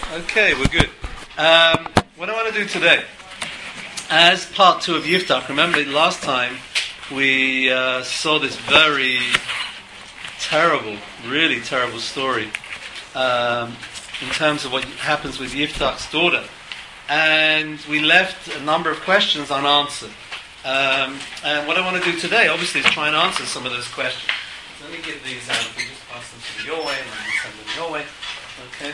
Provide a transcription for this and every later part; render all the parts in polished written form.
Okay, we're good. What I want to do today, as part 2 of Yiftach, remember last time we saw this very terrible, really terrible story in terms of what happens with Yiftach's daughter. And we left a number of questions unanswered. And what I want to do today, obviously, is try and answer some of those questions. Let me get these out. We just pass them to your way, and then we send them your way. Okay.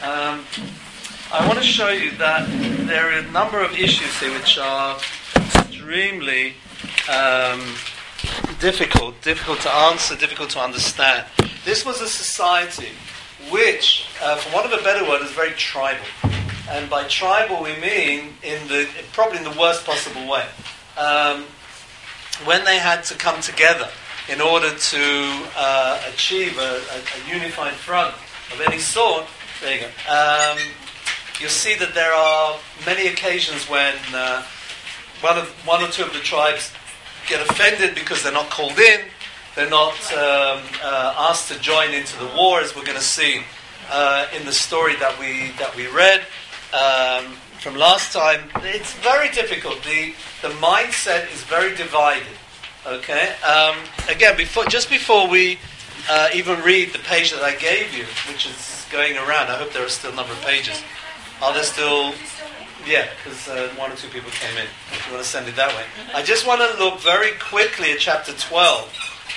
I want to show you that there are a number of issues here which are extremely difficult to answer, difficult to understand. This was a society which, for want of a better word, is very tribal. And by tribal we mean probably in the worst possible way. When they had to come together in order to achieve a unified front of any sort, there you go. You'll see that there are many occasions when one or two of the tribes get offended because they're not called in, they're not asked to join into the war, as we're going to see in the story that we read from last time. It's very difficult. The mindset is very divided. Okay. Again, before we even read the page that I gave you, which is going around, I hope there are still a number of pages. Are there still? Yeah, because one or two people came in. If you want to send it that way. I just want to look very quickly at chapter 12.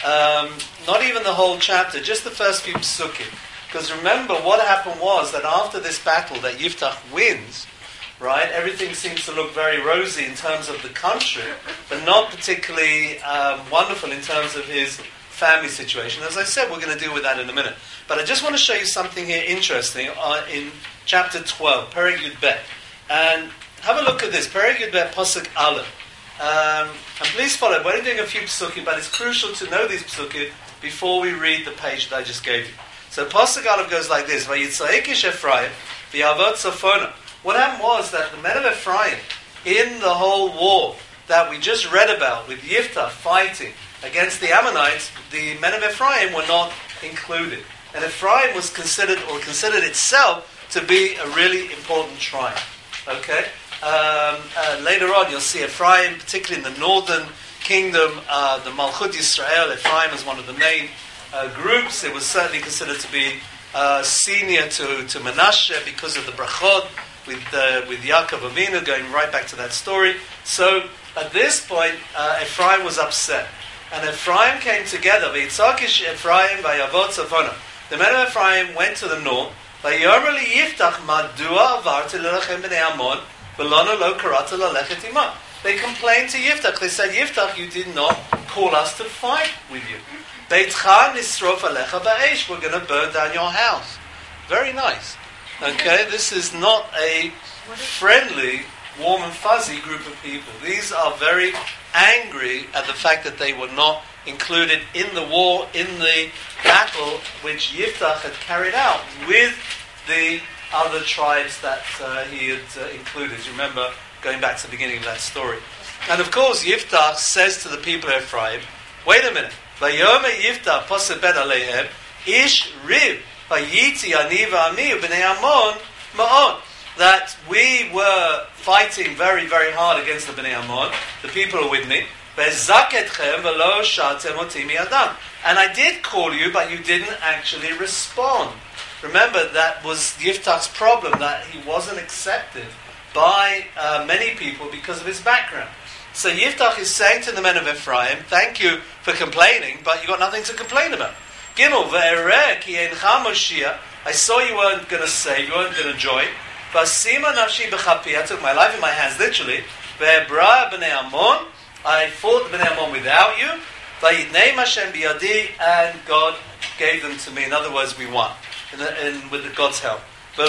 Not even the whole chapter, just the first few psukim. Because remember, what happened was that after this battle that Yiftach wins, right, everything seems to look very rosy in terms of the country, but not particularly wonderful in terms of his family situation. As I said, we're going to deal with that in a minute. But I just want to show you something here interesting in chapter 12, Perek Yud Bet. And have a look at this, Perek Yud Bet, Pasuk Aleph. And please follow. We're only doing a few psukim, but it's crucial to know these psukim before we read the page that I just gave you. So Pasuk Aleph goes like this, Vayitzaekish Ephraim, V'yavot Tzafona. What happened was that the men of Ephraim, in the whole war that we just read about, with Yiftach fighting against the Ammonites, the men of Ephraim were not included. And Ephraim was considered itself to be a really important tribe. Okay? Later on, you'll see Ephraim, particularly in the northern kingdom, the Malchut Yisrael. Ephraim is one of the main groups. It was certainly considered to be senior to Menashe because of the brachot with Yaakov Avinu, going right back to that story. So at this point, Ephraim was upset. And Ephraim came together. V'yitzakish Ephraim v'yavot tzafona. The men of Ephraim went to the north. V'yomer li Yiftach madua avarti l'lechem b'nei Ammon v'lanu lo karata l'lechet imam. They complained to Yiftach. They said, Yiftach, you did not call us to fight with you. Beitcha nisrof alecha ba'esh. We're going to burn down your house. Very nice. Okay, this is not a friendly, warm and fuzzy group of people. These are very angry at the fact that they were not included in the war, in the battle which Yiftach had carried out with the other tribes that he had included. You remember going back to the beginning of that story. And of course, Yiftach says to the people of Ephraim, wait a minute, Vayome Yiftach poseh ben aleihem, ish riv, vayiti ani v'ami b'nei Ammon ma'on. That we were fighting very, very hard against the Bnei Ammon. The people are with me. And I did call you, but you didn't actually respond. Remember, that was Yiftach's problem, that he wasn't accepted by many people because of his background. So Yiftach is saying to the men of Ephraim, thank you for complaining, but you got nothing to complain about. Gimel, I saw you weren't going to save, you weren't going to join. I took my life in my hands, literally. I fought the Bnei Ammon without you. And God gave them to me. In other words, we won. With God's help. So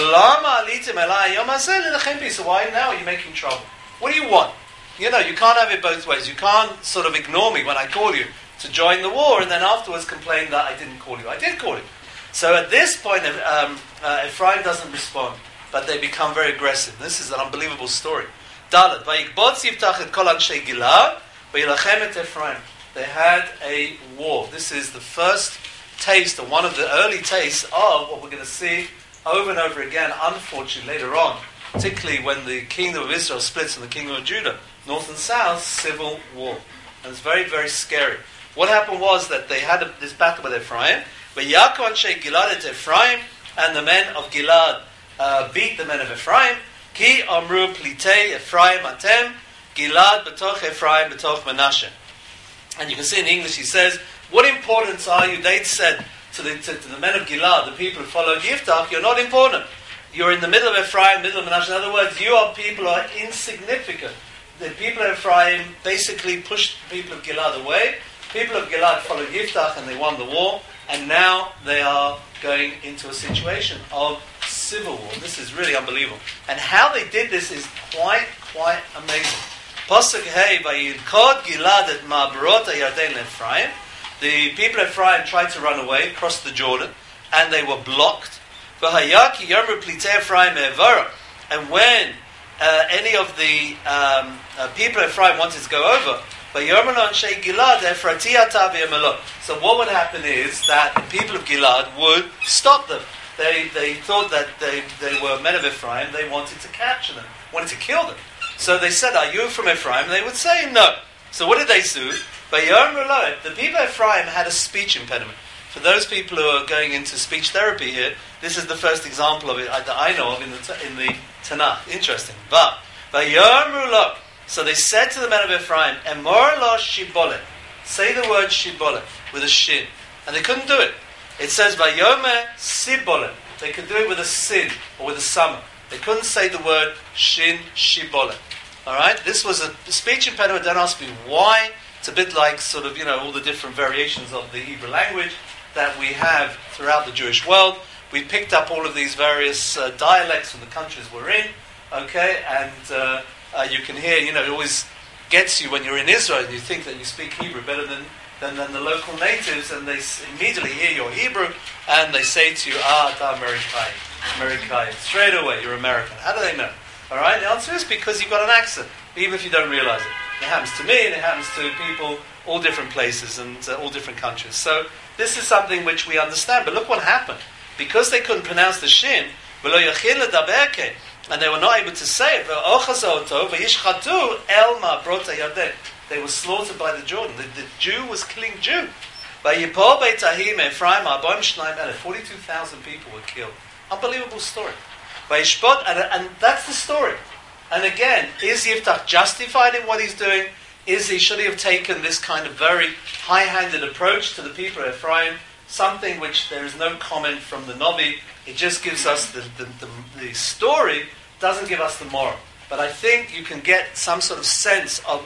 why now are you making trouble? What do you want? You know, you can't have it both ways. You can't sort of ignore me when I call you to join the war and then afterwards complain that I didn't call you. I did call you. So at this point, Ephraim doesn't respond. But they become very aggressive. This is an unbelievable story. Dalet, vayikbotz Yiftach et kol anshe Gilad, vayilachem et Ephraim. They had a war. This is the first taste, or one of the early tastes of what we're going to see over and over again, unfortunately, later on, particularly when the kingdom of Israel splits from the kingdom of Judah, north and south, civil war. And it's very, very scary. What happened was that they had this battle with Ephraim, where Yaakov Anshe Gilad et Ephraim, and the men of Gilad beat the men of Ephraim. Ki Amru Plitei Ephraim Atem, Gilad betoch Ephraim betoch Menashe. And you can see in English he says, what importance are you? They said to the men of Gilad, the people who followed Yiftach, you're not important. You're in the middle of Ephraim, middle of Menashe. In other words, you are people who are insignificant. The people of Ephraim basically pushed the people of Gilad away. People of Gilad followed Yiftach and they won the war. And now they are going into a situation of civil war. This is really unbelievable. And how they did this is quite amazing. Pasuk Hey, Vayilkod Gilad et Ma'abarot HaYarden leEphraim. The people of Ephraim tried to run away, cross the Jordan, and they were blocked. V'hayaki Yomru Plitei Ephraim Me'evara. And when any of the people of Ephraim wanted to go over, so what would happen is that the people of Gilad would stop them. They thought that they were men of Ephraim. They wanted to capture them, wanted to kill them. So they said, are you from Ephraim? And they would say no. So what did they do? The people of Ephraim had a speech impediment. For those people who are going into speech therapy here, this is the first example of it that I know of in the Tanakh. Interesting. But so they said to the men of Ephraim, Emor lo shibolet. Say the word shibolet with a shin. And they couldn't do it. It says, Vayome sibolet. They could do it with a sin or with a summer. They couldn't say the word shin shibolet. Alright? This was a speech impediment. Don't ask me why. It's a bit like sort of, all the different variations of the Hebrew language that we have throughout the Jewish world. We picked up all of these various dialects from the countries we're in. Okay? And you can hear, it always gets you when you're in Israel and you think that you speak Hebrew better than the local natives, and they immediately hear your Hebrew and they say to you, ta Amerikai. Straight away, you're American. How do they know? Alright, the answer is because you've got an accent, even if you don't realize it. It happens to me and it happens to people all different places and all different countries. So this is something which we understand. But look what happened. Because they couldn't pronounce the shin, and they were not able to say it, they were slaughtered by the Jordan. The Jew was killing Jew. 42,000 people were killed. Unbelievable story. And that's the story. And again, is Yiftach justified in what he's doing? Should he have taken this kind of very high-handed approach to the people of Ephraim? Something which there is no comment from the Navi. It just gives us the story, doesn't give us the moral. But I think you can get some sort of sense of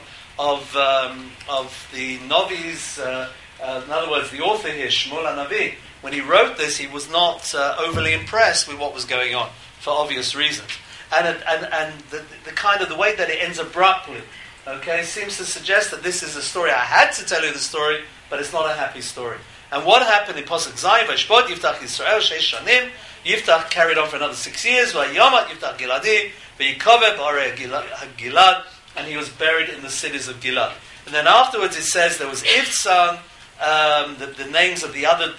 the Navi's, in other words, the author here, Shmuel HaNavi, when he wrote this, he was not overly impressed with what was going on, for obvious reasons. And the kind of the way that it ends abruptly, okay, seems to suggest that this is a story. I had to tell you the story, but it's not a happy story. And what happened in Pasuk Zayin, Vayishbot Yiftach Yisrael Sheish Shanim, Yiftach carried on for another 6 years, Vayamat Yiftach Giladi, Vayikove B'arei Gilad, and he was buried in the cities of Gilad. And then afterwards it says there was Ivtsan, the names of the other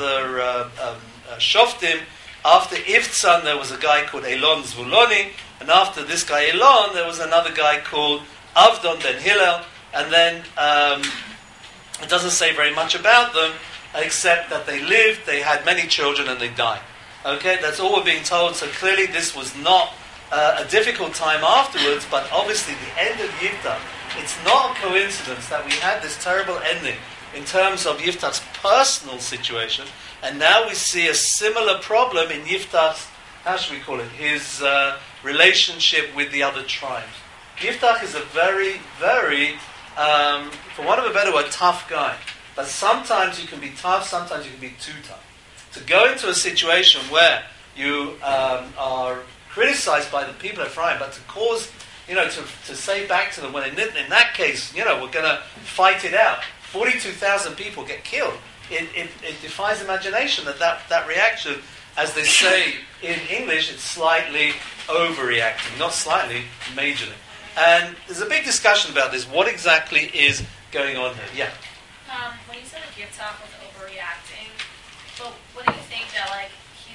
Shoftim. After Ivtsan there was a guy called Elon Zvuloni, and after this guy Elon there was another guy called Avdon ben Hillel, and then it doesn't say very much about them, except that they lived, they had many children, and they died. Okay, that's all we're being told. So clearly this was not a difficult time afterwards, but obviously the end of Yiftach, it's not a coincidence that we had this terrible ending in terms of Yiftach's personal situation, and now we see a similar problem in Yiftach's, how should we call it, his relationship with the other tribes. Yiftach is a very, very, for want of a better word, tough guy. But sometimes you can be tough, sometimes you can be too tough. To go into a situation where you are criticized by the people of Ephraim, but to cause, to say back to them, when in that case, we're going to fight it out. 42,000 people get killed. It defies imagination that reaction, as they say in English, it's slightly overreacting. Not slightly, majorly. And there's a big discussion about this. What exactly is going on here? Yeah? When you said that Yiftach was overreacting, but what do you think that, he's kind of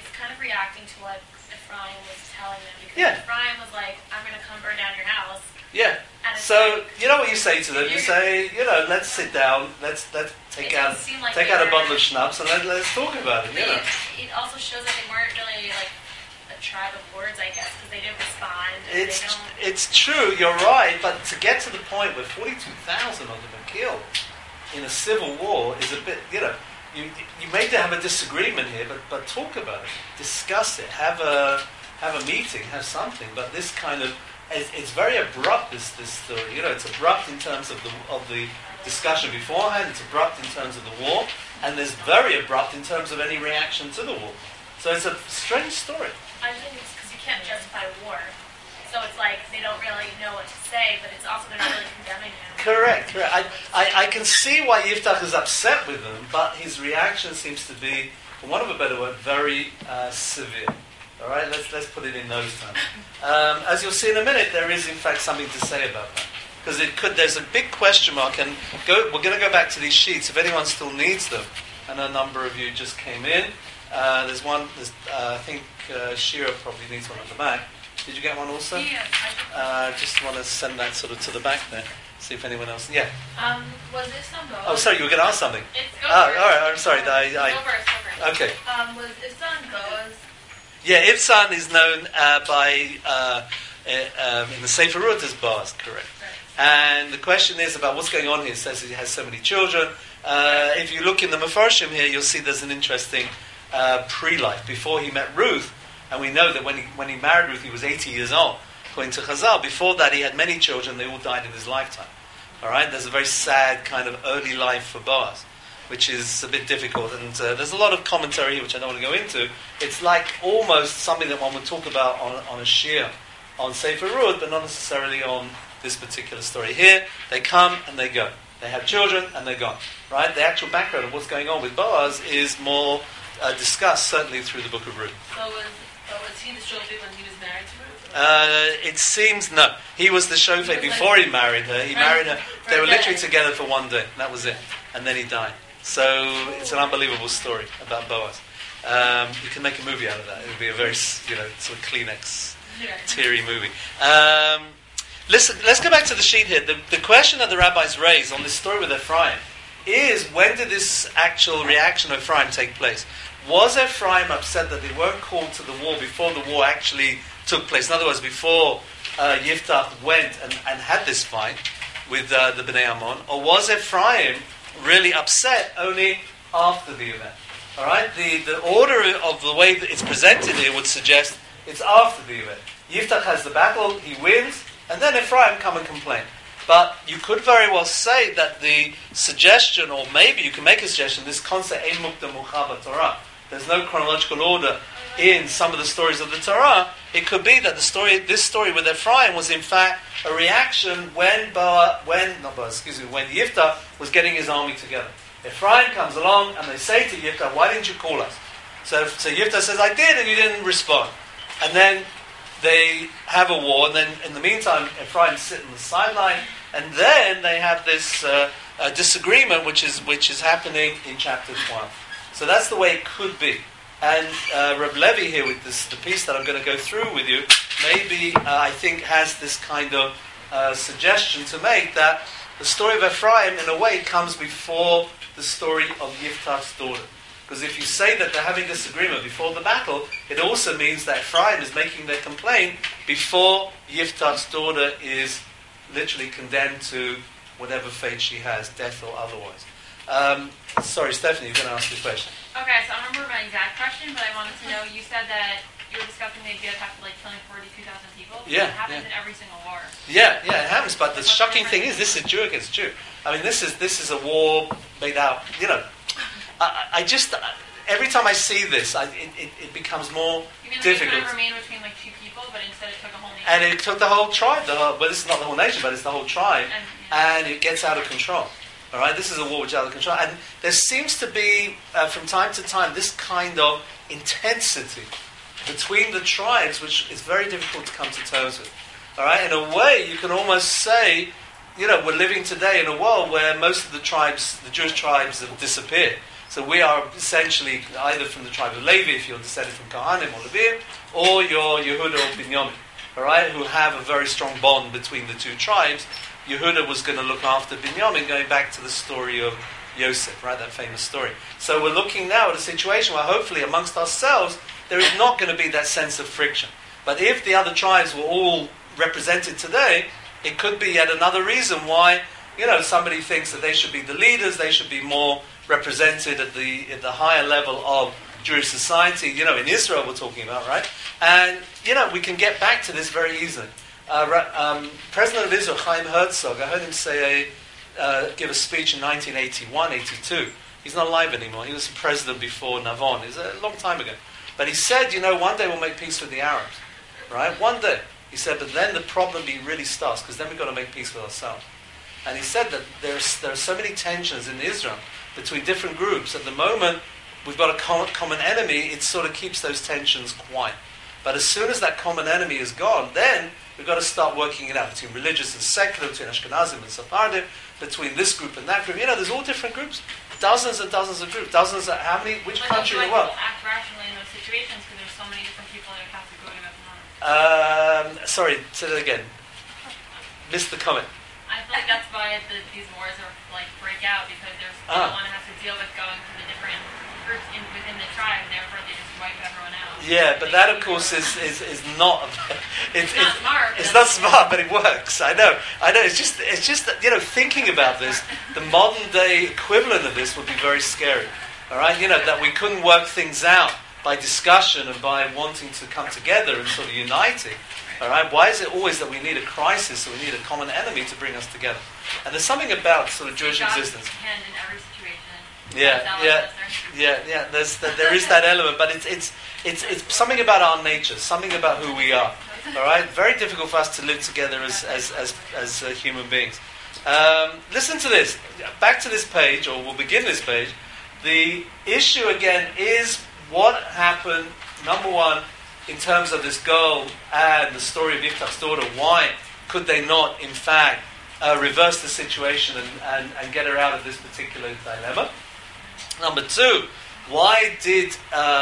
reacting to what Ephraim was telling them. Because Yeah. Ephraim was like, I'm going to come burn down your house. Yeah. And it's So like, you know what you say to them? You say, let's sit down, let's take It out doesn't seem like take they out a were- bottle of schnapps and let's talk about it. but it also shows that they weren't really like a tribe of words, I guess, because they didn't respond. And they don't. It's true. You're right. But to get to the point where 42,000 of them are killed in a civil war is a bit. You may have a disagreement here, but talk about it, discuss it, have a meeting, have something. But this kind of it's very abrupt. This story, it's abrupt in terms of the discussion beforehand. It's abrupt in terms of the war, and there's very abrupt in terms of any reaction to the war. So it's a strange story. I think it's because you can't justify war. So it's like they don't really know what to say, but it's also they're not really condemning him. Correct. I can see why Yiftach is upset with them, but his reaction seems to be, for want of a better word, very severe. All right, let's put it in those terms. As you'll see in a minute, there is in fact something to say about that, because there's a big question mark. And we're going to go back to these sheets if anyone still needs them. And a number of you just came in. There's one. I think Shira probably needs one at the back. Did you get one also? Yeah. Just want to send that sort of to the back there. See if anyone else. Yeah. Was this on Boaz? Oh, sorry, you were going to ask something. It's Oh, all right. I'm sorry. Go first. Okay. Was this on Boaz? Yeah, Ibsan is known in the Sefer Ruth as Boaz, correct. And the question is about what's going on here. It says he has so many children. If you look in the Mefarshim here, you'll see there's an interesting pre-life. Before he met Ruth, and we know that when he married Ruth, he was 80 years old. According to Chazal, before that he had many children. They all died in his lifetime. All right, there's a very sad kind of early life for Boaz, which is a bit difficult. And there's a lot of commentary here, which I don't want to go into. It's like almost something that one would talk about on a shir on Sefer Ruth, but not necessarily on this particular story. Here, they come and they go. They have children and they're gone. Right? The actual background of what's going on with Boaz is more discussed, certainly through the book of Ruth. So was he the shofet when he was married to Ruth? It seems no. He was the shofet before he married her. He married her. They were literally together for one day. That was it. And then he died. So it's an unbelievable story about Boaz. You can make a movie out of that. It would be a very, sort of Kleenex, teary movie. Listen, let's go back to the sheet here. The question that the rabbis raise on this story with Ephraim is, when did this actual reaction of Ephraim take place? Was Ephraim upset that they weren't called to the war before the war actually took place? In other words, before Yiftach went and had this fight with the Bnei Ammon? Or was Ephraim really upset only after the event? All right? The order of the way that it's presented here would suggest it's after the event. Yiftach has the battle, he wins, and then Ephraim come and complain. But you could very well say that the suggestion, or maybe you can make a suggestion, this concept, Ein Mukdam Muchar Torah, there's no chronological order in some of the stories of the Torah. It could be that this story with Ephraim was in fact a reaction when Yiftach was getting his army together. Ephraim comes along and they say to Yiftach, why didn't you call us? So Yiftach says, I did, and you didn't respond. And then they have a war, and then in the meantime Ephraim sits on the sideline, and then they have this disagreement which is happening in chapter 12. So that's the way it could be. And Reb Levi here with the piece that I'm going to go through with you, maybe I think has this kind of suggestion to make that the story of Ephraim in a way comes before the story of Yiftach's daughter. Because if you say that they're having disagreement before the battle, it also means that Ephraim is making their complaint before Yiftach's daughter is literally condemned to whatever fate she has, death or otherwise. Sorry, Stephanie, you're going to ask the question. Okay, so I don't remember my exact question, but I wanted to know, you said that you were discussing the idea of killing 42,000 people. Yeah. It happens in every single war. Yeah, it happens. But the shocking thing is, this is Jew against Jew. I mean, this is a war made out. I just every time I see this, it becomes more difficult. You mean remain between two people, but instead it took a whole nation. And it took the whole tribe. Well, this is not the whole nation, but it's the whole tribe, and it gets out of control. All right, this is a war which is out of control, and there seems to be, from time to time, this kind of intensity between the tribes, which is very difficult to come to terms with. All right, in a way, you can almost say, we're living today in a world where most of the tribes, the Jewish tribes, have disappeared. So we are essentially either from the tribe of Levi, if you're descended from Kohanim or Levim, or you're Yehuda or Binyamin, all right, who have a very strong bond between the two tribes. Yehuda was going to look after Binyamin, going back to the story of Yosef, right, that famous story. So we're looking now at a situation where hopefully amongst ourselves there is not going to be that sense of friction. But if the other tribes were all represented today, it could be yet another reason why, somebody thinks that they should be the leaders, they should be more represented at the higher level of Jewish society, in Israel we're talking about, right? And, we can get back to this very easily. President of Israel, Chaim Herzog, I heard him give a speech in 1981, 82. He's not alive anymore. He was the president before Navon. It was a long time ago. But he said, one day we'll make peace with the Arabs. Right? One day. He said, but then the problem really starts, because then we've got to make peace with ourselves. And he said that there are so many tensions in Israel between different groups. At the moment, we've got a common enemy. It sort of keeps those tensions quiet. But as soon as that common enemy is gone, then we've got to start working it out between religious and secular, between Ashkenazim and Sephardim, between this group and that group. There's all different groups. Dozens and dozens of groups. Which country in the world? People act rationally in those situations because there's so many different people in a category of Sorry, say that again. Missed the comment. I feel like that's why these wars are break out, because they don't want to have to deal with going to the different groups within the tribe, and therefore they just wipe everyone out. Yeah, but that of course is not. It's not smart. It's not smart, but it works. I know. It's just thinking about this, the modern day equivalent of this would be very scary. All right, that we couldn't work things out by discussion and by wanting to come together and sort of uniting. All right, why is it always that we need a crisis or we need a common enemy to bring us together? And there's something about sort of Jewish existence. Hand in every situation. Yeah. There is that element, but it's something about our nature, something about who we are. All right, very difficult for us to live together as human beings. Listen to this. Back to this page, or we'll begin this page. The issue again is what happened. Number one, in terms of this girl and the story of Yiftach's daughter, why could they not, in fact, reverse the situation and get her out of this particular dilemma? Number two, why did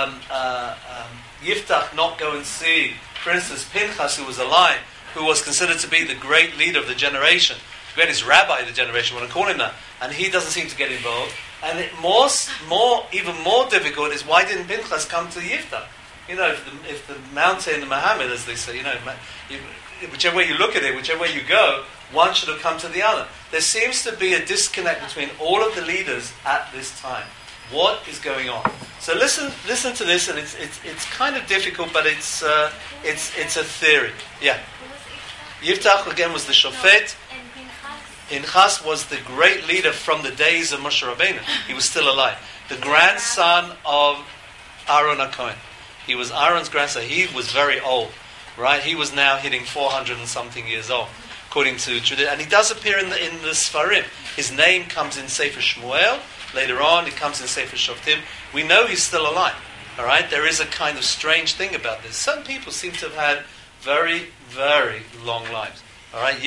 Yiftach not go and see, for instance, Pinchas, who was alive, who was considered to be the great leader of the generation, the greatest rabbi of the generation, we want to call him that, and he doesn't seem to get involved. And even more difficult is, why didn't Pinchas come to Yiftach? If the mountain, the Muhammad, as they say, whichever way you look at it, whichever way you go, one should have come to the other. There seems to be a disconnect between all of the leaders at this time. What is going on? So listen to this, and it's kind of difficult, but it's a theory. Yeah. Yiftach again was the shofet. Pinchas was the great leader from the days of Moshe Rabbeinu. He was still alive. The grandson of Aaron HaKohen. He was Aaron's grandson. He was very old, right? He was now hitting 400 and something years old, according to tradition. And he does appear in the Sfarim. His name comes in Sefer Shmuel. Later on, it comes in Sefer Shoftim. We know he's still alive. All right. There is a kind of strange thing about this. Some people seem to have had very, very long lives. All right.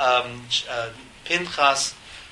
Pinchas,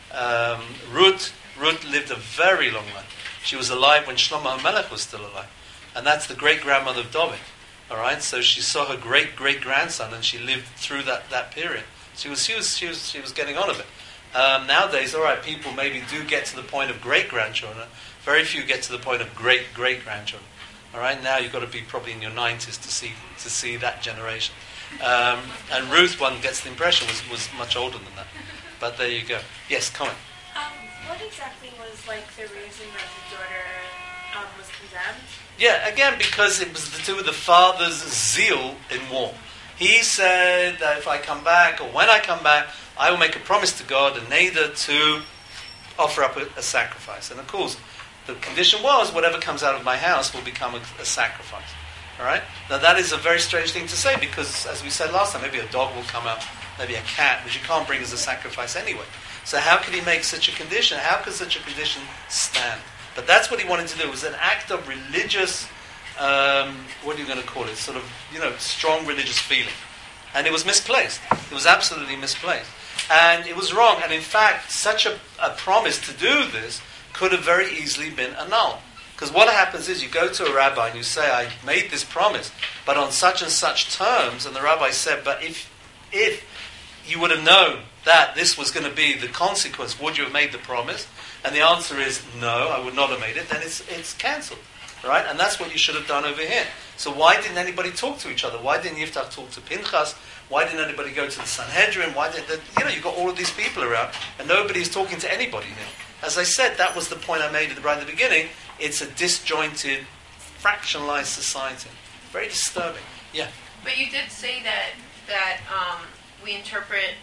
Ruth lived a very long life. She was alive when Shlomo HaMelech was still alive. And that's the great-grandmother of David. All right, so she saw her great-great-grandson, and she lived through that period. She was getting on a bit. Nowadays, all right, people maybe do get to the point of great-grandchildren. Very few get to the point of great-great-grandchildren. All right, now you've got to be probably in your 90s to see that generation. And Ruth, one gets the impression, was much older than that. But there you go. Yes, comment. What exactly was the reason that the daughter was condemned? Yeah, again, because it was to do with the father's zeal in war. He said that if I come back, or when I come back, I will make a promise to God, and neither to offer up a sacrifice. And of course, the condition was, whatever comes out of my house will become a sacrifice. All right? Now that is a very strange thing to say, because as we said last time, maybe a dog will come out, maybe a cat, which you can't bring as a sacrifice anyway. So how could he make such a condition? How could such a condition stand? But that's what he wanted to do. It was an act of religious, what are you going to call it? Sort of, strong religious feeling. And it was misplaced. It was absolutely misplaced. And it was wrong. And in fact, such a promise to do this could have very easily been annulled. Because what happens is you go to a rabbi and you say, I made this promise, but on such and such terms, and the rabbi said, but if you would have known that this was going to be the consequence, would you have made the promise? And the answer is no, I would not have made it. Then it's cancelled, right? And that's what you should have done over here. So why didn't anybody talk to each other? Why didn't Yiftach talk to Pinchas? Why didn't anybody go to the Sanhedrin? You've got all of these people around, and nobody's talking to anybody here. As I said, that was the point I made right at the beginning. It's a disjointed, fractionalized society. Very disturbing. Yeah. But you did say that we interpret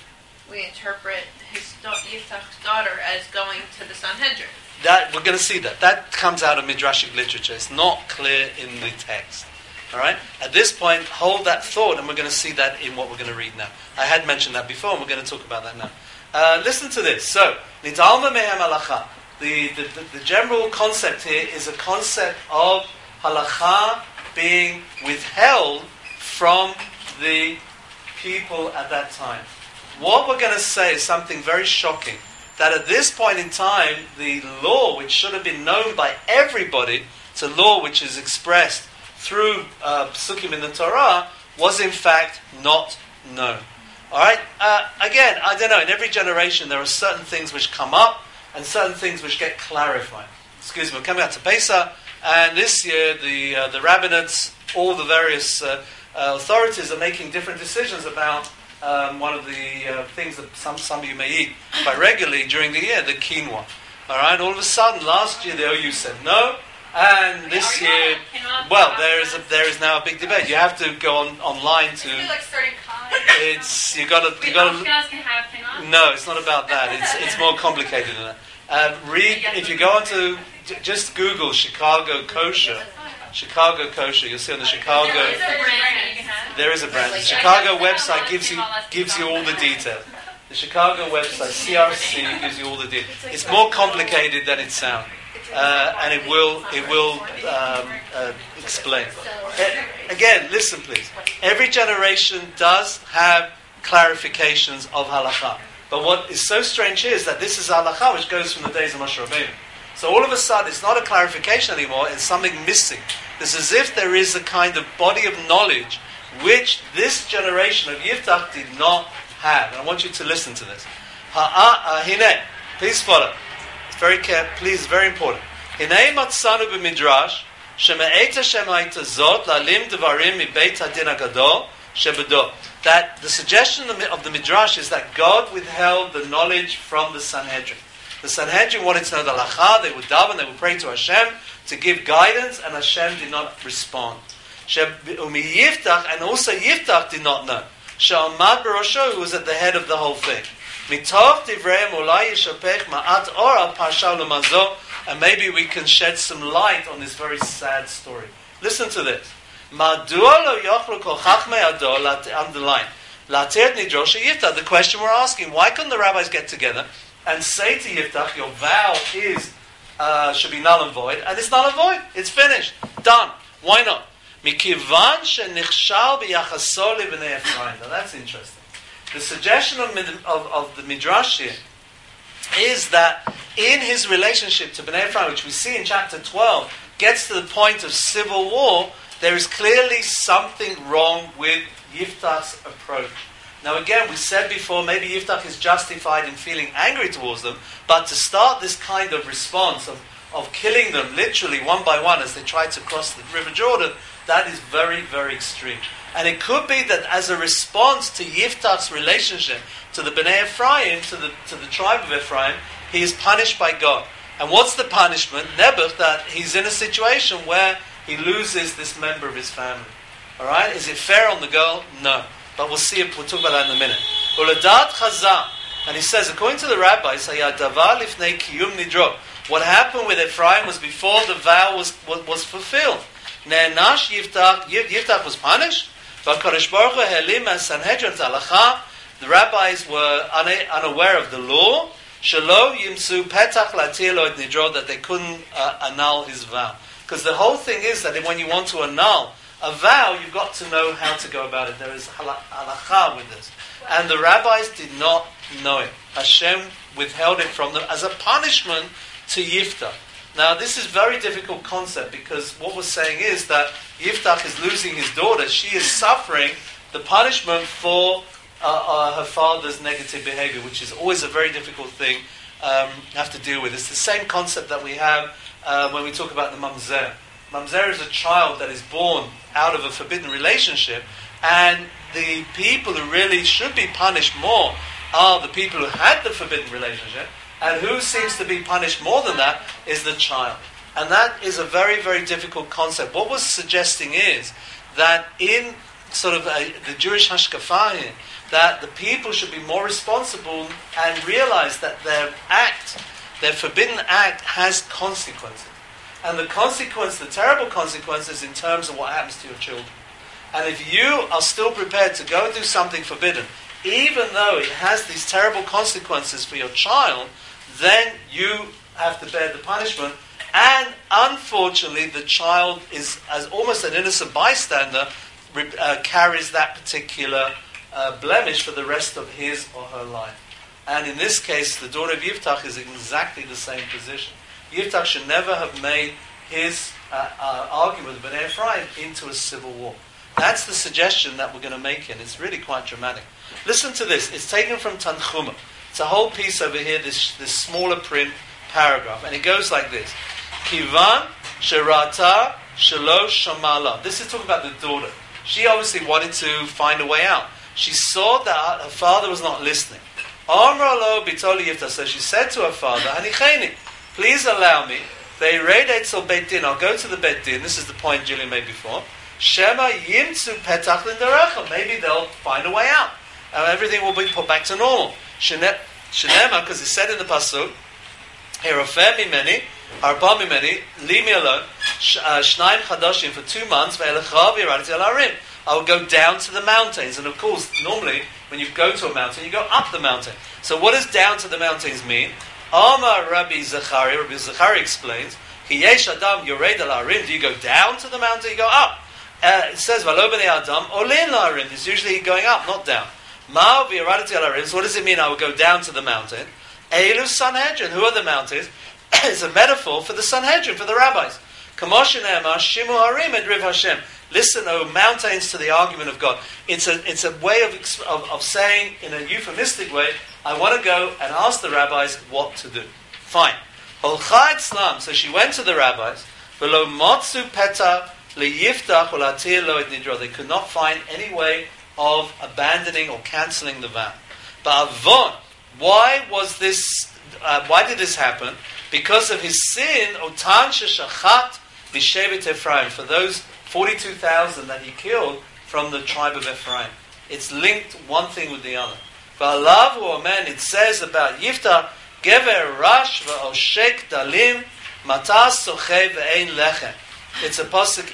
Yiftach's daughter as going to the Sanhedrin. That we're going to see that. That comes out of Midrashic literature. It's not clear in the text. All right? At this point, hold that thought, and we're going to see that in what we're going to read now. I had mentioned that before, and we're going to talk about that now. Listen to this. So, Nidalma mehem halacha. The general concept here is a concept of halacha being withheld from the people at that time. What we're going to say is something very shocking. That at this point in time, the law, which should have been known by everybody, it's a law which is expressed through psukim in the Torah, was in fact not known. All right? Again, I don't know, in every generation there are certain things which come up and certain things which get clarified. Excuse me, we're coming out to Pesach, and this year the rabbinates, all the various authorities are making different decisions about one of the things that some of you may eat quite regularly during the year, the quinoa. All right, all of a sudden, last year the OU said no, and this year, well, there is now a big debate. You have to go online to. It's like starting It's you got to. No, it's not about that. It's more complicated than that. Read if you go onto just Google Chicago kosher. Chicago kosher. You'll see on the Chicago. There is a brand. The Chicago website gives you all the details. The Chicago website, CRC, gives you all the details. It's more complicated than it sounds, and it will explain. Again, listen, please. Every generation does have clarifications of halakha, but what is so strange is that this is halakha which goes from the days of Moshe Rabbeinu. So all of a sudden, it's not a clarification anymore, it's something missing. It's as if there is a kind of body of knowledge which this generation of Yiftach did not have. And I want you to listen to this. Hine, please follow. It's very careful, please, very important. Hine matzanu b'midrash, sheme'eta shemaita zot, lalim devarim mibeit hadin agadol, shebedo. That the suggestion of the Midrash is that God withheld the knowledge from the Sanhedrin. The Sanhedrin wanted to know the halacha, they would daven, they would pray to Hashem to give guidance, and Hashem did not respond. Yiftach, and also Yiftach did not know. She'amad b'rosho, who was at the head of the whole thing. Mitov divreim ulai yishapech ma'at or al parsha l'mazo, and maybe we can shed some light on this very sad story. Listen to this. Madua lo yochlu kol chachmei ador, underline, latir nidrosh Yiftach. The question we're asking, why couldn't the rabbis get together and say to Yiftach, your vow should be null and void, and it's null and void. It's finished. Done. Why not? Mikivan shenichshal b'yachaso libnei Ephraim. Now that's interesting. The suggestion of the Midrash here is that in his relationship to Bnei Ephraim, which we see in chapter 12, gets to the point of civil war, there is clearly something wrong with Yiftach's approach. Now again, we said before, maybe Yiftach is justified in feeling angry towards them, but to start this kind of response of killing them literally one by one as they try to cross the River Jordan, that is very, very extreme. And it could be that as a response to Yiftach's relationship to the Bnei Ephraim, to the tribe of Ephraim, he is punished by God. And what's the punishment? Nebuch, that he's in a situation where he loses this member of his family. Alright? Is it fair on the girl? No. But we'll see, we'll talk about that in a minute. Uladat Chazal, and he says, according to the rabbis, what happened with Ephraim was before the vow was fulfilled. Ne'nash Yiftach was punished. The rabbis were unaware of the law. That they couldn't annul his vow. Because the whole thing is that when you want to annul a vow, you've got to know how to go about it. There is halacha with this. And the rabbis did not know it. Hashem withheld it from them as a punishment to Yiftach. Now, this is a very difficult concept because what we're saying is that Yiftach is losing his daughter. She is suffering the punishment for her father's negative behavior, which is always a very difficult thing have to deal with. It's the same concept that we have when we talk about the mamzer. Mamzer is a child that is born out of a forbidden relationship, and the people who really should be punished more are the people who had the forbidden relationship, and who seems to be punished more than that is the child. And that is a very, very difficult concept. What we're suggesting is that in sort of the Jewish hashkafa here, that the people should be more responsible and realize that their act, their forbidden act, has consequences. And the consequence, the terrible consequences in terms of what happens to your children. And if you are still prepared to go and do something forbidden, even though it has these terrible consequences for your child, then you have to bear the punishment. And unfortunately, the child is, as almost an innocent bystander, carries that particular blemish for the rest of his or her life. And in this case, the daughter of Yiftach is in exactly the same position. Yiftach should never have made his argument with Bnei Ephraim into a civil war. That's the suggestion that we're going to make here, and it's really quite dramatic. Listen to this. It's taken from Tanchuma. It's a whole piece over here, this smaller print paragraph, and it goes like this. Kivan sherata shelo shamala. This is talking about the daughter. She obviously wanted to find a way out. She saw that her father was not listening. Amra lo bitoli Yiftach. So she said to her father, Hanicheni, please allow me. Ve'reid etzel beit din. I'll go to the beit din. This is the point Julian made before. Shema yimtzu petach l'nderecha. Maybe they'll find a way out. Everything will be put back to normal. Shenema, because it said in the pasuk, Herofeh mimeni, harpa mimeni, leave me alone. Shnaim chadashim for 2 months. Ve'elecha v'yiradti al harim. I will go down to the mountains. And of course, normally, when you go to a mountain, you go up the mountain. So what does down to the mountains mean? Amar Rabbi Zachari explains, Ki yesh adam yored al harim. Do you go down to the mountain? You go up. It says, V'lo b'nei adam olin al harim. It's usually going up, not down. Ma v'yiradti al harim. So what does it mean? I will go down to the mountain. Eilu Sanhedrin. Who are the mountains? It's a metaphor for the Sanhedrin, for the rabbis. Kamoshin ema shimu harim edriv Hashem. Listen, O mountains, to the argument of God. It's a way of saying, in a euphemistic way, I want to go and ask the rabbis what to do. Fine. Holcha etzlam. So she went to the rabbis. V'lo motzu peta leyiftach olatir lo et nidro. They could not find any way of abandoning or cancelling the vow. But avon, why did this happen? Because of his sin, otan sheshachat b'shevet Ephraim. For those 42,000 that he killed from the tribe of Ephraim. It's linked one thing with the other. V'alav u'amen, it says about Yiftach, gever rash v'oshek dalim matas sochei v'ein lechem. It's a pasuk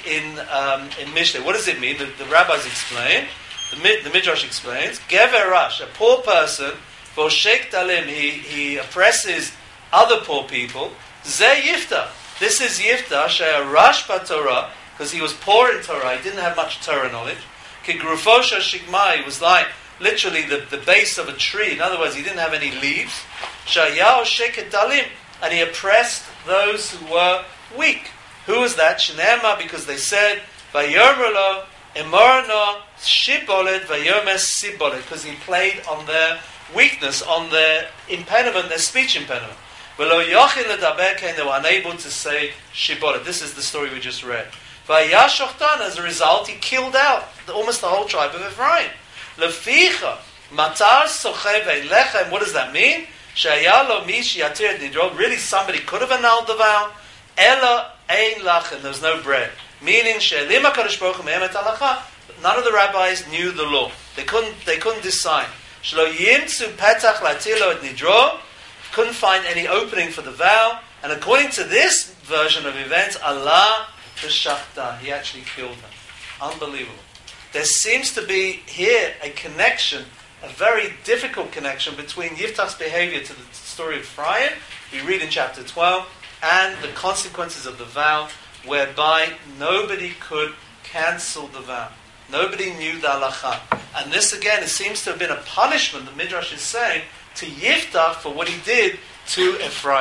in Mishlei. What does it mean? The rabbis explain, the Midrash explains, gever rash, a poor person, v'oshek dalim, he oppresses other poor people, ze Yiftach. This is Yiftach, she'er rash b'Torah, because he was poor in Torah, he didn't have much Torah knowledge. Kigrufosha shikmai, was like literally the base of a tree. In other words, he didn't have any leaves. Shayao sheket dalim, and he oppressed those who were weak. Who was that? Shnema, because they said, Vayomrlo, Emorno, Shibolet, Vayomes Sibolet, because he played on their weakness, on their impediment, their speech impediment. Velo Yochin ledaber, they were unable to say Shibolet. This is the story we just read. Vayashochtan, as a result, he killed out almost the whole tribe of Ephraim. Leficha, matar sochei ve'lechem. What does that mean? Shayalo mish yatir nidro. Really, somebody could have annulled the vow. Ela ein lachem. There was no bread. Meaning, she'elim hakadosh baruch hu me'emet halacha. None of the rabbis knew the law. They couldn't decide. Shelo yimtzu petach latilo et nidro. Couldn't find any opening for the vow. And according to this version of events, Allah the Shachta, he actually killed her. Unbelievable. There seems to be here a connection, a very difficult connection between Yiftach's behavior to the story of Ephraim, we read in chapter 12, and the consequences of the vow, whereby nobody could cancel the vow. Nobody knew the halacha. And this again, it seems to have been a punishment, the Midrash is saying, to Yiftach for what he did to Ephraim.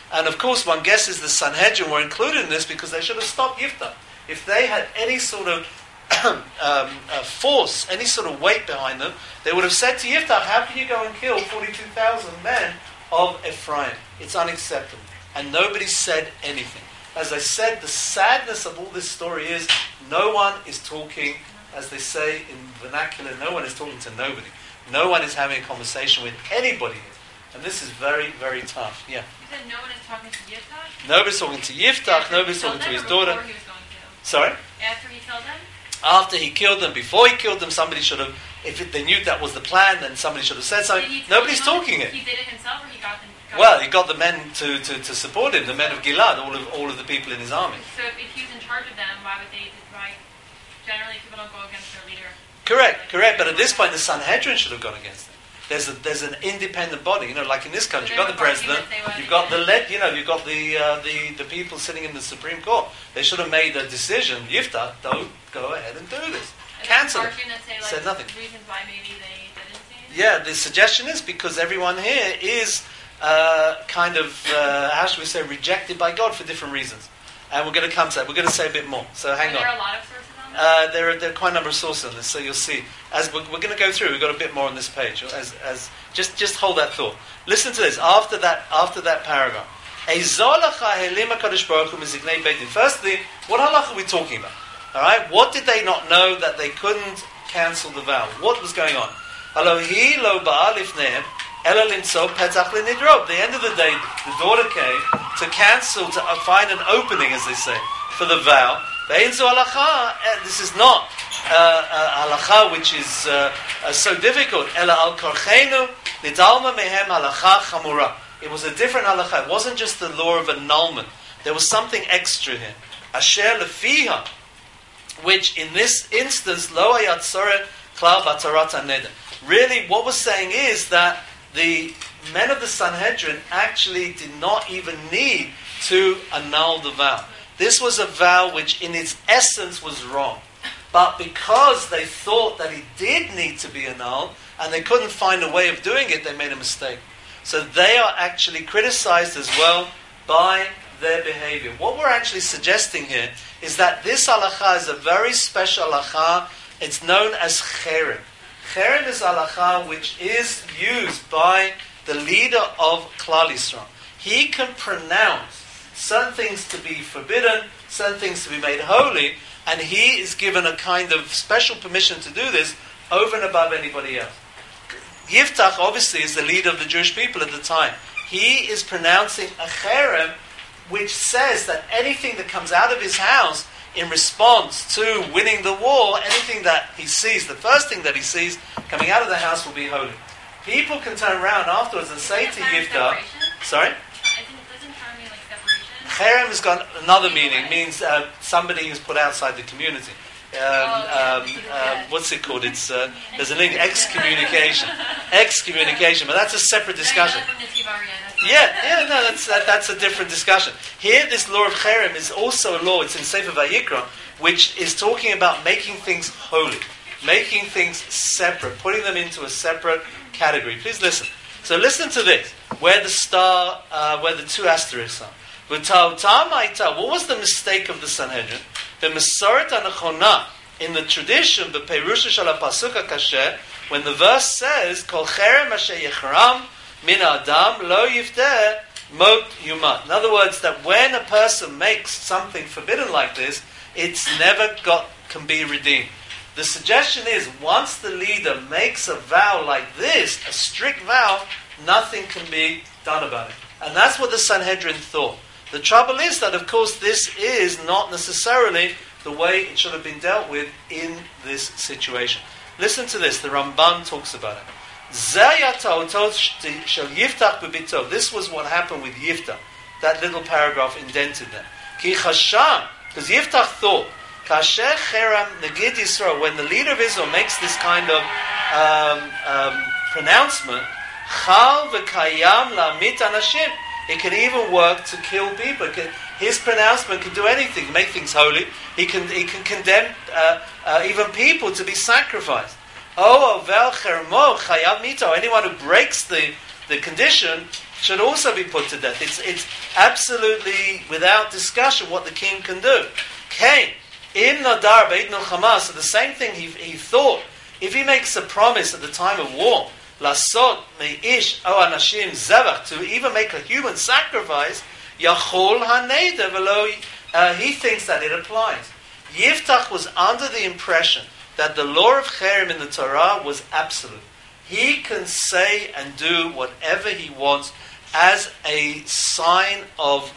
And of course, one guesses the Sanhedrin were included in this because they should have stopped Yiftach. If they had any sort of force, any sort of weight behind them, they would have said to Yiftach, how can you go and kill 42,000 men of Ephraim? It's unacceptable. And nobody said anything. As I said, the sadness of all this story is no one is talking, as they say in vernacular, no one is talking to nobody. No one is having a conversation with anybody here. And this is very, very tough. Yeah. You said no one is talking to Yiftach? Nobody's talking to Yiftach, nobody's talking to his daughter. Before he was going to? Sorry? After he killed them? After he killed them, before he killed them, somebody should have, they knew that was the plan, then somebody should have said something. Nobody's talking it. He did it himself, or he got them? Well, he got the men to support him, the men of Gilad, all of the people in his army. So if he was in charge of them, why generally people don't go against their leader? Correct. But at this point, the Sanhedrin should have gone against him. There's an independent body, like in this country, you've got the president, you've got you've got the people sitting in the Supreme Court. They should have made a decision. Yiftach, don't go ahead and do this. Cancel it. Said nothing. Reasons why maybe they didn't say anything? Yeah, the suggestion is because everyone here is how should we say, rejected by God for different reasons. And we're going to come to that. We're going to say a bit more. So hang on. Are there a lot of sources on this? There are quite a number of sources on this, so you'll see. As we're going to go through, we've got a bit more on this page. Just hold that thought. Listen to this. After that paragraph. Firstly, what halacha are we talking about? All right. What did they not know that they couldn't cancel the vow? What was going on? Alohi lo ba'al ifnehem. At the end of the day, the daughter came to cancel, to find an opening, as they say, for the vow. This is not halacha which is so difficult. It was a different halacha. It wasn't just the law of annulment. There was something extra here. Asher lefiha, which in this instance, lo hayat tzoreh klal batarat haneder. Really, what we're saying is that the men of the Sanhedrin actually did not even need to annul the vow. This was a vow which in its essence was wrong. But because they thought that it did need to be annulled, and they couldn't find a way of doing it, they made a mistake. So they are actually criticized as well by their behavior. What we're actually suggesting here is that this halacha is a very special halacha. It's known as cherem. Cherem is halacha which is used by the leader of Klal Yisrael. He can pronounce certain things to be forbidden, certain things to be made holy, and he is given a kind of special permission to do this over and above anybody else. Yiftach obviously is the leader of the Jewish people at the time. He is pronouncing a cherem which says that anything that comes out of his house in response to winning the war, anything that he sees, the first thing that he sees coming out of the house will be holy. People can turn around afterwards and say to Yiftach, sorry? Doesn't cherem mean like separation? Cherem has got another meaning. It means somebody who's put outside the community. What's it called? It's there's an excommunication. Excommunication, but that's a separate discussion. That's a different discussion. Here, this law of cherem is also a law. It's in Sefer Vayikra, which is talking about making things holy, making things separate, putting them into a separate category. Please listen. So listen to this, where the two asterisks are. What was the mistake of the Sanhedrin? The Masoret Anachona, in the tradition, the Perusha Shal HaPasuk HaKasher, when the verse says, Kol cherem asher yechram min adam lo yifteh mot yumat. In other words, that when a person makes something forbidden like this, it's never can be redeemed. The suggestion is, once the leader makes a vow like this, a strict vow, nothing can be done about it. And that's what the Sanhedrin thought. The trouble is that, of course, this is not necessarily the way it should have been dealt with in this situation. Listen to this. The Ramban talks about it. This was what happened with Yiftach. That little paragraph indented there. Because Yiftach thought, when the leader of Israel makes this kind of pronouncement, it can even work to kill people. His pronouncement can do anything, make things holy. He can condemn even people to be sacrificed. Anyone who breaks the condition, should also be put to death. It's absolutely without discussion what the king can do. Cain, in Nadar Beit Milchama, so the same thing he thought, if he makes a promise at the time of war, Lasot Meish O Anashim Zevach, to even make a human sacrifice, Yachol HaNeder V'lo, he thinks that it applies. Yiftach was under the impression that the law of Cherem in the Torah was absolute. He can say and do whatever he wants as a sign of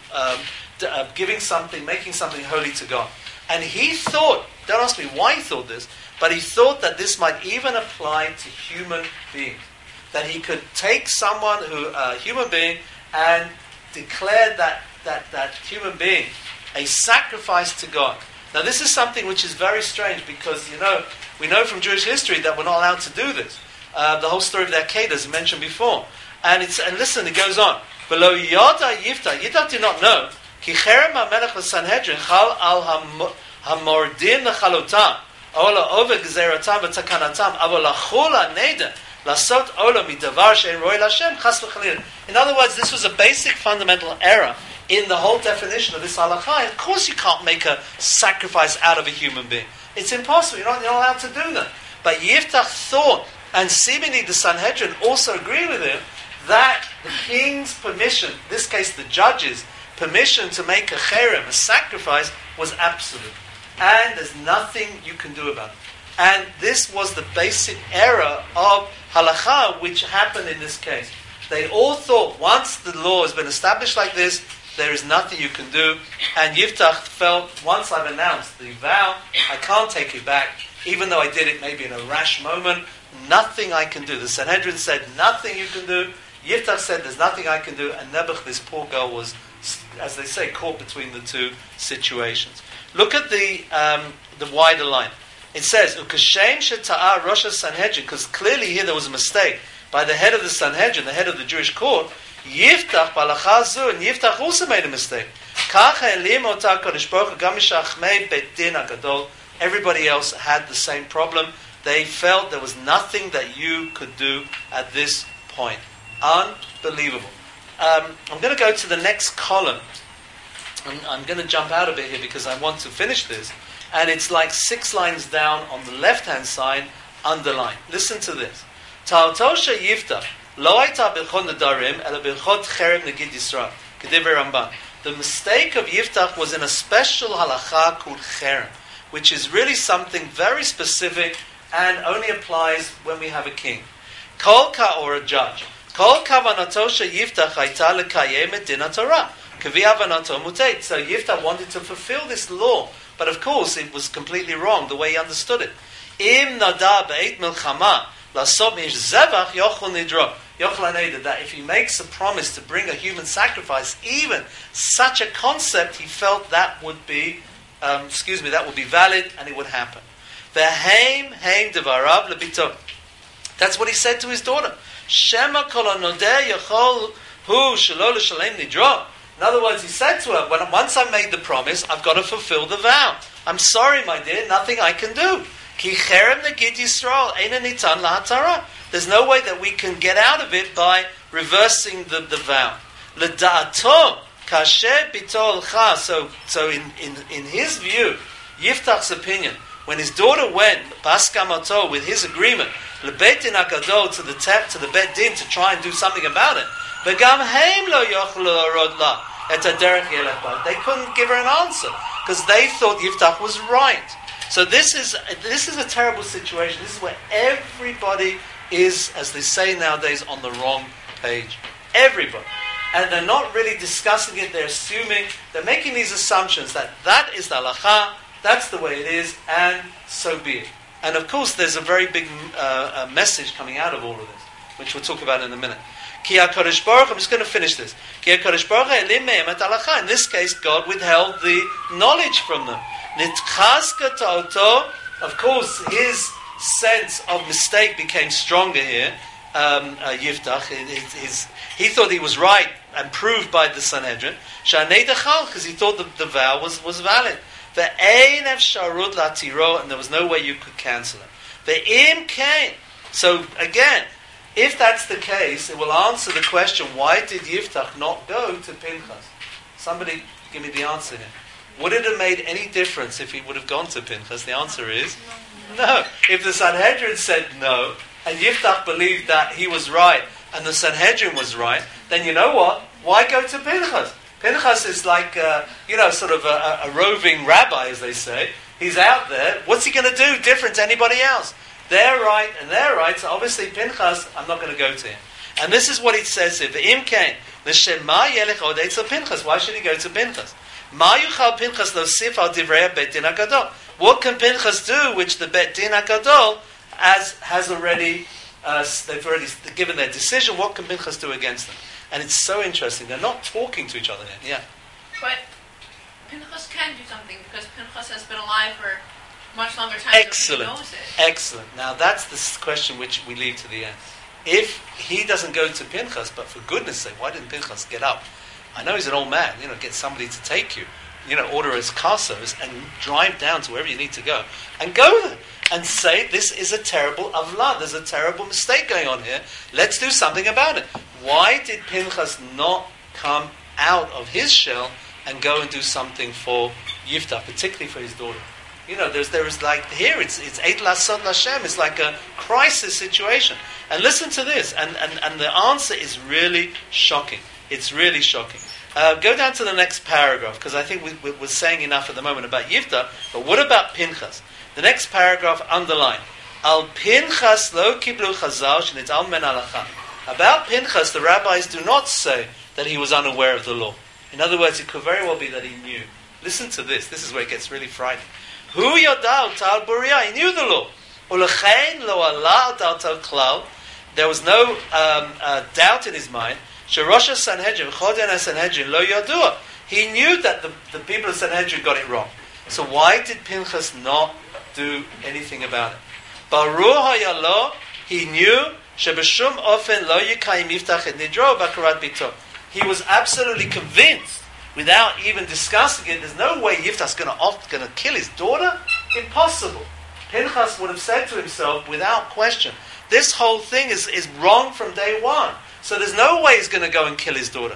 giving something, making something holy to God. And he thought, don't ask me why he thought this, but he thought that this might even apply to human beings. That he could take someone, a human being, and declare that human being a sacrifice to God. Now this is something which is very strange because, we know from Jewish history that we're not allowed to do this. The whole story of the Akedah, mentioned before. And listen, it goes on. Below Yoda Yiftach did not know. Ki cherem hamelech l'Sanhedrin chal al hamordin l'chalotam, ola over gzeratam v'takanatam, avol lachol ha'neder, lasot ola midavar she'en roi l'Hashem, chas v'chalil. In other words, this was a basic fundamental error in the whole definition of this halakha. Of course you can't make a sacrifice out of a human being. It's impossible. You're not allowed to do that. But Yiftach thought, and seemingly the Sanhedrin also agree with him, that the king's permission, in this case the judge's permission to make a cherem, a sacrifice, was absolute. And there's nothing you can do about it. And this was the basic error of halakha which happened in this case. They all thought once the law has been established like this, there is nothing you can do. And Yiftach felt, once I've announced the vow, I can't take it back, even though I did it maybe in a rash moment. Nothing I can do. The Sanhedrin said, nothing you can do. Yiftach said, there's nothing I can do. And Nebuch, this poor girl, was, as they say, caught between the two situations. Look at the wider line. It says, Ukashem sheta'ah Rosh Sanhedrin, because clearly here there was a mistake by the head of the Sanhedrin, the head of the Jewish court. Yiftach balachazu, and Yiftach also made a mistake. Everybody else had the same problem. They felt there was nothing that you could do at this point. Unbelievable. I'm going to go to the next column. I'm going to jump out a bit here because I want to finish this. And it's like 6 lines down on the left-hand side, underlined. Listen to this. Ta'otosha Yiftach lo hayta b'chod nadarim ela b'chod cherem negid Yisrael. K'divrei Ramban. The mistake of Yiftach was in a special halakha called cherem, which is really something very specific and only applies when we have a king. Kolka, or a judge. Kol kavanatosha Yiftach hayta lekayem et din haTorah. K'vi havanato muteit. So Yiftach wanted to fulfill this law, but of course it was completely wrong the way he understood it. Im nada be'eit milchama lasom ish zevach yochel nidro. Yochel haneder, that if he makes a promise to bring a human sacrifice, even such a concept, he felt that would be, that would be valid and it would happen. V'heim devarav lebito. That's what he said to his daughter. Shema kol hanodeh yochel hu shelo l'shalem nidro. In other words, he said to her, once I've made the promise, I've got to fulfill the vow. I'm sorry, my dear, nothing I can do. Ki cherem negid Yisrael eina nitan lahatara. There's no way that we can get out of it by reversing the vow. L'da'ato kasher bito alcha. So in his view, Yiftach's opinion, when his daughter went baskamato with his agreement, lebeit din hagadol to the bet din to try and do something about it, v'gam heim lo yochlu l'arod la et haderech yelech ba. They couldn't give her an answer because they thought Yiftach was right. So this is a terrible situation. This is where everybody is, as they say nowadays, on the wrong page. Everybody. And they're not really discussing it. They're assuming, they're making these assumptions that is the halakha, that's the way it is, and so be it. And of course, there's a very big message coming out of all of this, which we'll talk about in a minute. Ki HaKadosh Baruch, I'm just going to finish this. Ki HaKadosh Baruch elim mehem et halakha. In this case, God withheld the knowledge from them. Nitchazka ta'oto. Of course, his sense of mistake became stronger here. Yiftach, he thought he was right and proved by the Sanhedrin. Shanei dechal, because he thought the vow was valid. Ve'ein efsharut latiro, and there was no way you could cancel it. Ve'im kain. So again, if that's the case, it will answer the question, why did Yiftach not go to Pinchas? Somebody give me the answer here. Would it have made any difference if he would have gone to Pinchas? The answer is no. If the Sanhedrin said no, and Yiftach believed that he was right, and the Sanhedrin was right, then you know what? Why go to Pinchas? Pinchas is like, sort of a roving rabbi, as they say. He's out there. What's he going to do different to anybody else? They're right and they're right, so obviously Pinchas, I'm not going to go to him. And this is what it says here. V'im kain, l'shem ma yelech odei tzal Pinchas. Why should he go to Pinchas? Ma yuchal Pinchas losif al divrei Bet Din HaGadol. What can Pinchas do which the Bet Din HaGadol has already, they've already given their decision? What can Pinchas do against them? And it's so interesting. They're not talking to each other yet. Yeah. But Pinchas can do something because Pinchas has been alive for much longer time. Excellent. So he knows it. Excellent. Now that's the question which we leave to the end. If he doesn't go to Pinchas, but for goodness sake, why didn't Pinchas get up? I know he's an old man. Get somebody to take you. Order his cassos and drive down to wherever you need to go and go there and say this is a terrible avla. There's a terrible mistake going on here. Let's do something about it. Why did Pinchas not come out of his shell and go and do something for Yiftach, particularly for his daughter? There is like here it's Eit Lasod Lashem. It's like a crisis situation. And listen to this, and the answer is really shocking. It's really shocking. Go down to the next paragraph, because I think we're saying enough at the moment about Yiftach, but what about Pinchas? The next paragraph, underline. Al Pinchas lo kiblu chazal shenital men halacha. About Pinchas, the rabbis do not say that he was unaware of the law. In other words, it could very well be that he knew. Listen to this. This is where it gets really frightening. Hu yodal tal buriah. He knew the law. Ulechein lo ala tal klal. There was no doubt in his mind. Sherosh Sanhedrin, Choden Sanhedrin lo yodua. He knew that the people of Sanhedrin got it wrong. So why did Pinchas not do anything about it? Baruch hayalo. He knew. Shebeshum ofen lo yikayim Yiftach et nidro bakarat bito. He was absolutely convinced, without even discussing it, there's no way Yiftach's going to kill his daughter. Impossible. Pinchas would have said to himself, without question, this whole thing is wrong from day one. So there's no way he's going to go and kill his daughter.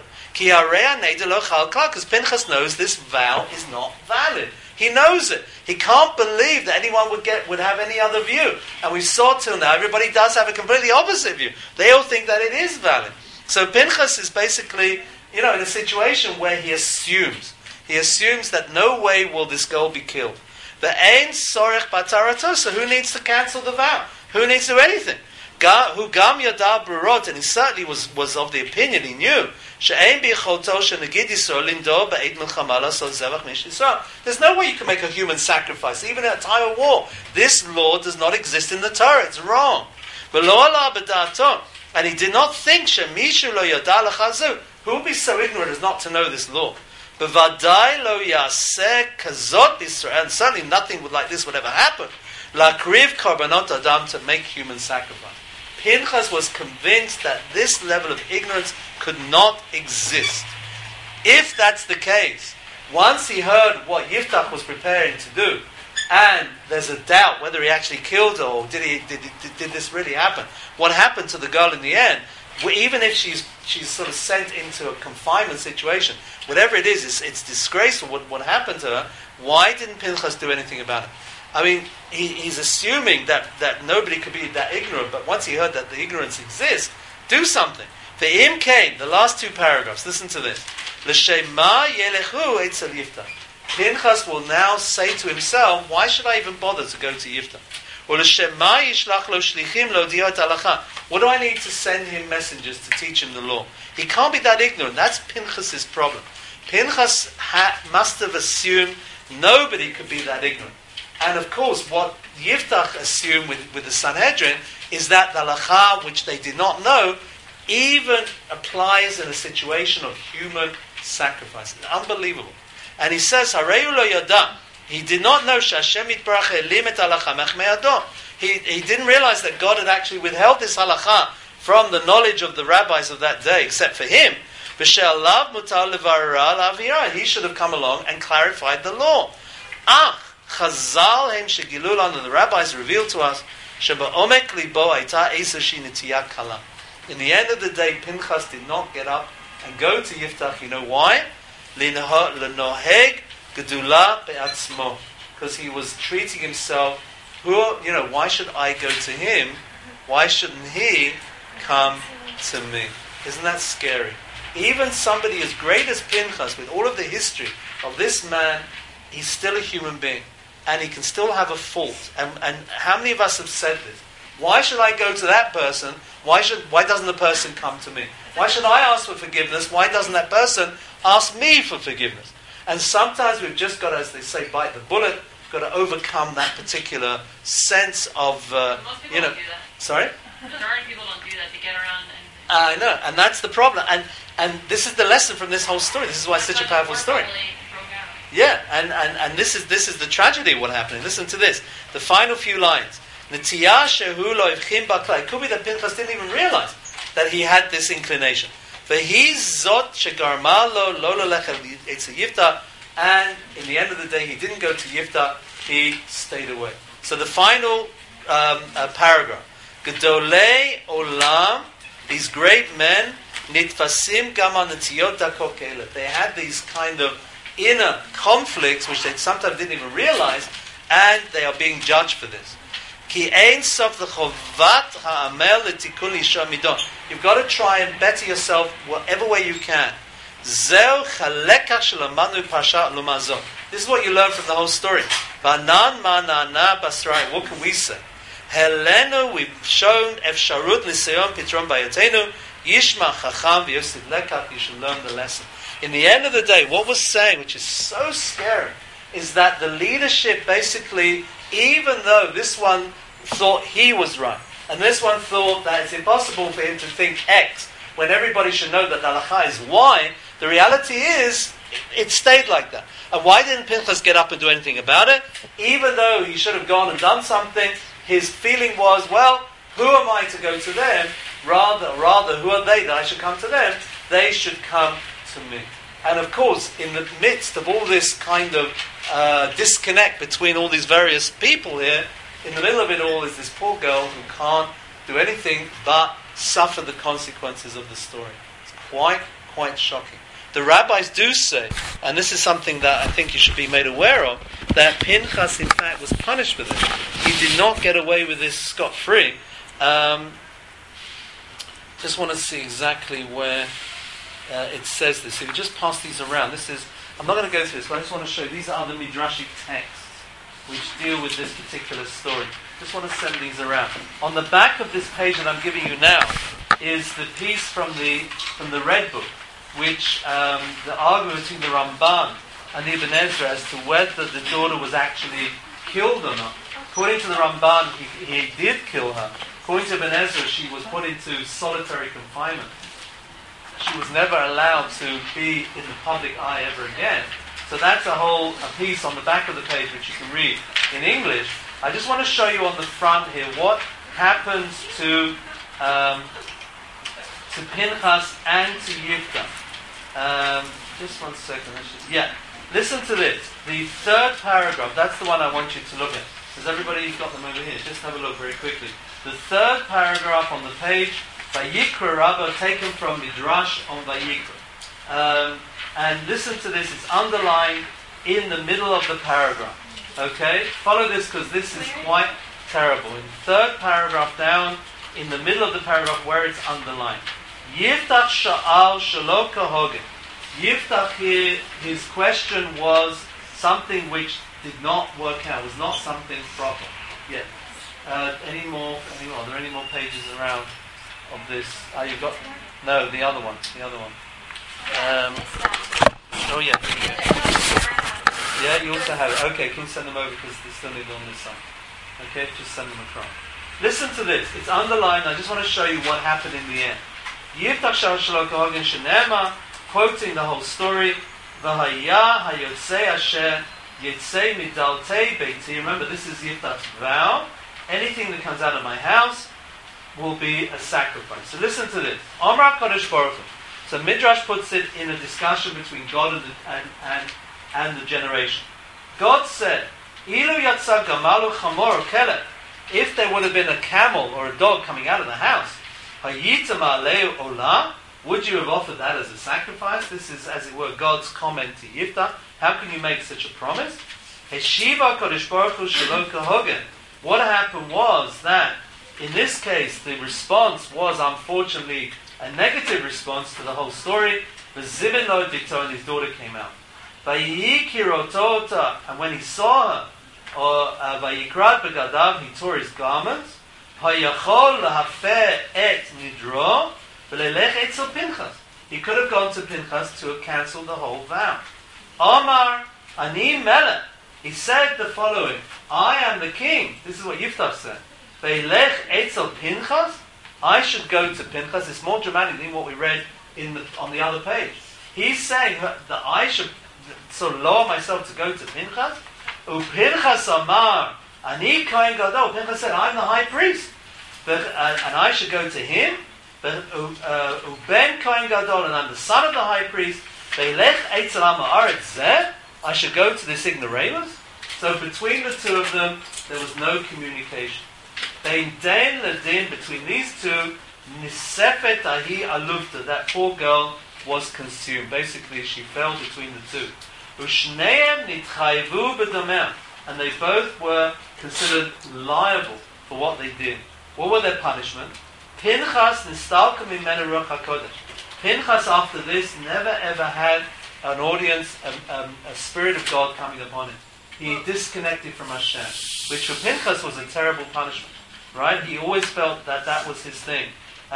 Because Pinchas knows this vow is not valid. He knows it. He can't believe that anyone would have any other view. And we saw till now, everybody does have a completely opposite view. They all think that it is valid. So Pinchas is basically, in a situation where he assumes that no way will this girl be killed. The ein sorech batarato. So who needs to cancel the vow? Who needs to do anything? Who gam yada brurot, and he certainly was of the opinion, he knew, she'ein bi'cholto she'negid Yisrael lindo ba'ed milchama la'asot zevach mish Yisrael. There's no way you can make a human sacrifice, even at a time of war. This law does not exist in the Torah. It's wrong. V'lo ala b'da'ato, and he did not think she'mishu lo yada l'chazu. Who would be so ignorant as not to know this law? B'vadai lo yaseh kazot Yisrael, and certainly nothing like this would ever happen. La'kriv korbanot adam, to make human sacrifice. Pinchas was convinced that this level of ignorance could not exist. If that's the case, once he heard what Yiftach was preparing to do, and there's a doubt whether he actually killed her or did this really happen, what happened to the girl in the end, even if she's sort of sent into a confinement situation, whatever it is, it's disgraceful what happened to her. Why didn't Pinchas do anything about it? I mean, he's assuming that nobody could be that ignorant, but once he heard that the ignorance exists, do something. Ve'im kain, the last two paragraphs, listen to this. L'shema yelechu etzel Yiftach. Pinchas will now say to himself, why should I even bother to go to Yiftach? Or l'shema yishlach lo shlichim lo diot halacha. What do I need to send him messengers to teach him the law? He can't be that ignorant. That's Pinchas's problem. Pinchas must have assumed nobody could be that ignorant. And of course, what Yiftach assumed with the Sanhedrin is that the halacha, which they did not know, even applies in a situation of human sacrifice. It's unbelievable. And he says, Hareyu lo yada. He did not know Hashem yitbarach elim et halacha mechmei adon. He didn't realize that God had actually withheld this halacha from the knowledge of the rabbis of that day, except for him. V'she'alav mutar levarra la'avira. He should have come along and clarified the law. Chazal hem shegilu lanu, the rabbis revealed to us, sheba'omek libo aita esa shi netiyat kala. In the end of the day, Pinchas did not get up and go to Yiftach. You know why? Lenoheg gedula be'atzmo. Because he was treating himself, why should I go to him? Why shouldn't he come to me? Isn't that scary? Even somebody as great as Pinchas, with all of the history of this man, he's still a human being. And he can still have a fault. And how many of us have said this? Why should I go to that person? Why doesn't the person come to me? Why should I ask for forgiveness? Why doesn't that person ask me for forgiveness? And sometimes we've just got to, as they say, bite the bullet, got to overcome that particular sense of, Most people don't do that. Sorry? Majority of people don't do that. They get around and... I know, and that's the problem. And this is the lesson from this whole story. This is why it's such a powerful story. Yeah, and this is the tragedy of what happened. Listen to this. The final few lines. It could be that Pinchas didn't even realize that he had this inclination. And in the end of the day, he didn't go to Yiftach, he stayed away. So the final paragraph. Gedolei olam, these great men, nitfasim gam hanetiyot hakokela. They had these kind of inner conflicts, which they sometimes didn't even realize, and they are being judged for this. Ki ein sof l'chovat ha'amel l'tikun l'isha midon. You've got to try and better yourself whatever way you can. Zeu chalekach shelamanu parshat lumazon. This is what you learn from the whole story. Banan manana basrai. What can we say? Helenu, we've shown efsharut l'seyon pitron bayatenu. Yishma chacham v'yosef lekach. You should learn the lesson. In the end of the day, what we're saying, which is so scary, is that the leadership basically, even though this one thought he was right, and this one thought that it's impossible for him to think X, when everybody should know that the halakha is Y, the reality is, it stayed like that. And why didn't Pinchas get up and do anything about it? Even though he should have gone and done something, his feeling was, well, who am I to go to them? Rather, who are they that I should come to them? They should come to me. And of course, in the midst of all this kind of disconnect between all these various people here, in the middle of it all is this poor girl who can't do anything but suffer the consequences of the story. It's quite shocking. The rabbis do say, and this is something that I think you should be made aware of, that Pinchas in fact was punished for this. He did not get away with this scot-free. Just want to see exactly where it says this. If you just pass these around, I'm not going to go through this, but I just want to show you, these are other midrashic texts which deal with this particular story. Just want to send these around. On the back of this page that I'm giving you now is the piece from the Red Book, which the argument between the Ramban and the Ibn Ezra as to whether the daughter was actually killed or not. According to the Ramban, he did kill her. According to Ibn Ezra, she was put into solitary confinement. She was never allowed to be in the public eye ever again. So that's a piece on the back of the page which you can read in English. I just want to show you on the front here what happens to Pinchas and to Yiftach. Just 1 second. Listen to this. The third paragraph, that's the one I want you to look at. Has everybody got them over here? Just have a look very quickly. The third paragraph on the page, Vayikra Rabbah, taken from Midrash on Vayikra. And listen to this, it's underlined in the middle of the paragraph. Okay? Follow this because this is quite terrible. In the third paragraph down, in the middle of the paragraph where it's underlined. Yiftach sha'al shelo kahogen. Yiftach here, his question was something which did not work out, was not something proper. Yeah. Any more? Are there any more pages around of this? You've got... No, the other one. Oh yeah. Yeah, you also have it. Okay, can you send them over because they still need it on this side. Okay, just send them across. Listen to this. It's underlined. I just want to show you what happened in the end. Yiftach shelo kahogen shenema, quoting the whole story. V'haya hayotzei asher yitzei midaltei beiti. Remember, this is Yiftach's vow. Anything that comes out of my house will be a sacrifice. So listen to this. Omra Kodesh Baruch Hu. So Midrash puts it in a discussion between God and the generation. God said, Ilu yatzah gamalu chamor kelef. If there would have been a camel or a dog coming out of the house, Hayitam aleu olah. Would you have offered that as a sacrifice? This is, as it were, God's comment to Yiftach. How can you make such a promise? Heshiva Kodesh Baruch Hu shelo kahogen. What happened was that, in this case, the response was, unfortunately, a negative response to the whole story. V'zimin lo dikto, and his daughter came out. Vayihi kirotota, and when he saw her, or vayikrad begadav, he tore his garments. Hayachol lahafeh et nidro, v'lelech etzel Pinchas. He could have gone to Pinchas to cancel the whole vow. Omar ani melech. He said the following: I am the king. This is what Yiftach said. V'lelech etzel Pinchas. I should go to Pinchas. It's more dramatic than what we read on the other page. He's saying that I should lower myself to go to Pinchas. Pinchas Amar, Ani Kohen Gadol. Pinchas said, I'm the high priest, and I should go to him. Uben Kohen Gadol, and I'm the son of the high priest. Veilech Eitzel Ha'aretz Zeh. I should go to this ignoramus. So between the two of them, there was no communication. Bein den ledin, between these two, Nisefet ahi alufta, that poor girl was consumed. Basically, she fell between the two. Ushneim nitchayvu b'damem, and they both were considered liable for what they did. What were their punishment? Pinchas nistalka mimenu ruach hakodesh. Pinchas, after this, never ever had an audience, a spirit of God coming upon him. He disconnected from Hashem, which for Pinchas was a terrible punishment. Right? He always felt that was his thing.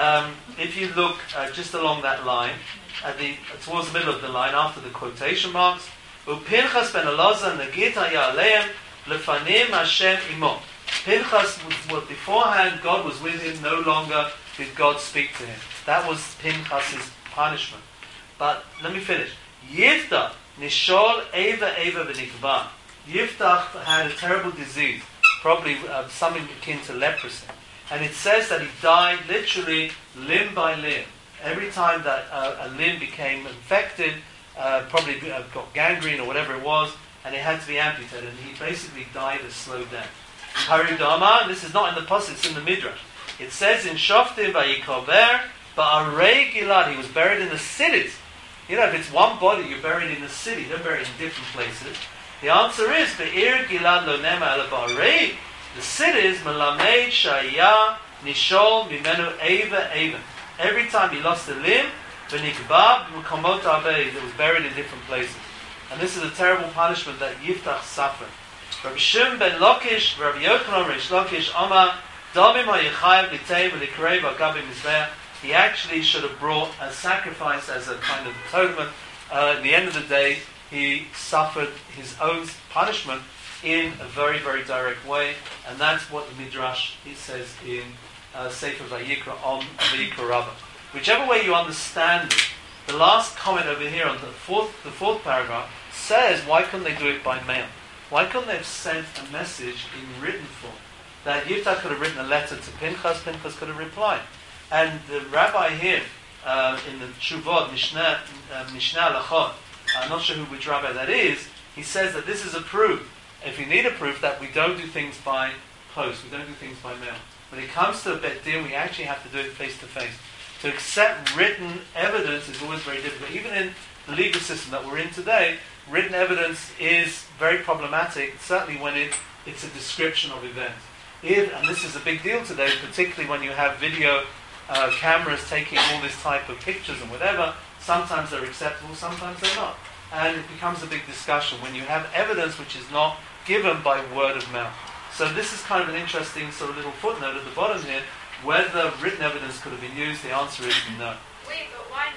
If you look just along that line, towards the middle of the line, after the quotation marks, Pinchas ben Elazar negit haya aleim lefanim Hashem imo. Pinchas was beforehand, God was with him, no longer did God speak to him. That was Pinchas's punishment. But let me finish. Yiftach nishol eva v'nikva. Yiftach had a terrible disease, probably something akin to leprosy. And it says that he died literally limb by limb. Every time that a limb became infected, probably got gangrene or whatever it was, and it had to be amputated. And he basically died a slow death. Haridama, this is not in the Pasuk, it's in the Midrash. It says in Shoftim vayikover ba'arei Gilad, he was buried in the cities. You know, if it's one body, you're buried in the city. They're buried in different places. The answer is be'ir Gilad lo nema ala ba'arei. The cities melamed shaya nishol mimenu eva. Every time he lost a limb, v'nikbab v'komot arbei, it was buried in different places. And this is a terrible punishment that Yiftach suffered. Rabbi Shimon ben Lakish, Rabbi Yochanan Reish Lakish, Amar, Damim ha'yechayev l'tei v'likrei v'agavim mizbeach. He actually should have brought a sacrifice as a kind of atonement. At the end of the day, he suffered his own punishment in a very, very direct way. And that's what the Midrash, it says in Sefer Vayikra on Vayikra Rabbah. Whichever way you understand it, the last comment over here on the fourth paragraph says, why couldn't they do it by mail? Why couldn't they have sent a message in written form? That Yiftach could have written a letter to Pinchas could have replied. And the rabbi here, in the Tshuvot, Mishnah Lachot, I'm not sure which rabbi that is, he says that this is a proof, if you need a proof, that we don't do things by post, we don't do things by mail. When it comes to a bet din, we actually have to do it face to face. To accept written evidence is always very difficult. Even in the legal system that we're in today, written evidence is very problematic, certainly when it's a description of events. And this is a big deal today, particularly when you have video cameras taking all this type of pictures and whatever. Sometimes they're acceptable, sometimes they're not. And it becomes a big discussion when you have evidence which is not given by word of mouth. So this is kind of an interesting sort of little footnote at the bottom here. Whether written evidence could have been used, the answer is no. Wait, but why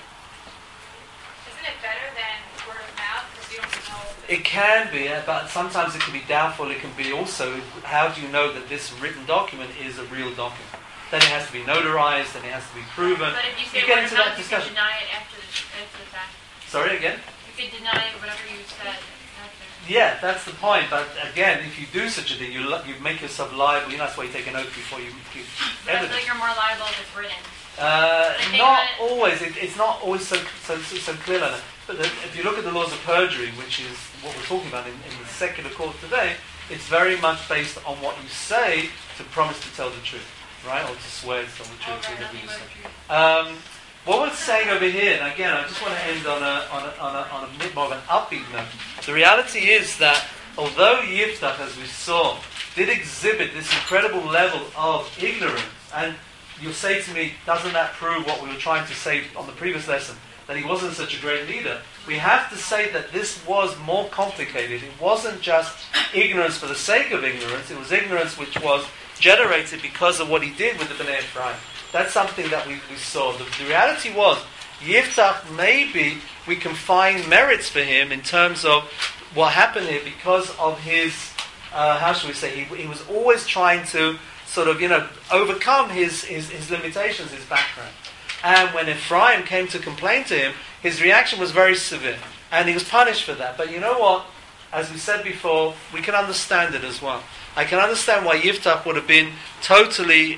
isn't it better than word of mouth because you don't know? It can be, but sometimes it can be doubtful. It can be also, how do you know that this written document is a real document? Then it has to be notarized, then it has to be proven. But if you say get word into of that mouth, you discussion. can deny it after the fact. Sorry, again? You can deny whatever you said after. Yeah, that's the point. But again, if you do such a thing, you make yourself liable. You know, that's why you take an oath before you give But I evidence. feel like you're more liable if it's written. Not always. It's not always so clear like that. But if you look at the laws of perjury, which is what we're talking about in the secular court today, it's very much based on what you say to promise to tell the truth. right? Or to swear someone Oh, true. right, on the emoji. What we're saying over here, and again, I just want to end on a bit more of an upbeat note. The reality is that although Yiftach, as we saw, did exhibit this incredible level of ignorance, and you'll say to me, doesn't that prove what we were trying to say on the previous lesson, that he wasn't such a great leader? We have to say that this was more complicated. It wasn't just ignorance for the sake of ignorance, it was ignorance which was generated because of what he did with the Bnei Ephraim. That's something that we saw. The reality was, Yiftach, maybe we can find merits for him in terms of what happened here because of his, how should we say, he was always trying to sort of, overcome his limitations, his background. And when Ephraim came to complain to him, his reaction was very severe. And he was punished for that. But you know what? As we said before, we can understand it as well. I can understand why Yiftach would have been totally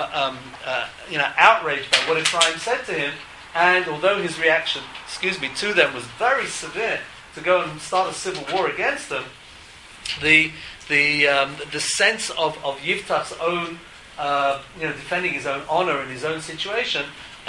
outraged by what Ephraim said to him. And although his reaction, to them was very severe, to go and start a civil war against them, the sense of Yiftach's own, defending his own honor in his own situation,